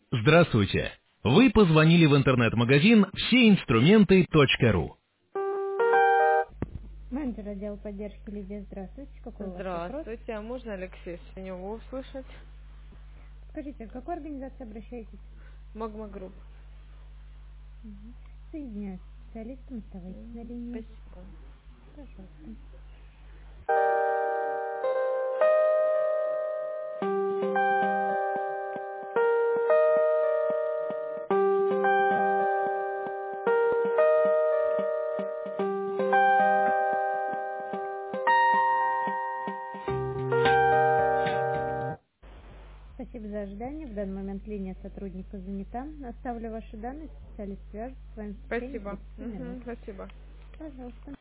Здравствуйте! Вы позвонили в интернет-магазин всеинструменты.ру. Менеджер отдела поддержки Лидия, здравствуйте. Какой у вас вопрос? Здравствуйте, а можно Алексея Синеву услышать? Скажите, к какой организации обращаетесь? Магма Групп. Мгм. Соединяюсь с специалистом, оставайтесь на линии. Спасибо. Пожалуйста. Спасибо за ожидание. В данный момент линия сотрудника занята. Оставлю ваши данные, специалист свяжется с вами в течение Спасибо. 30 минут. Спасибо. Пожалуйста.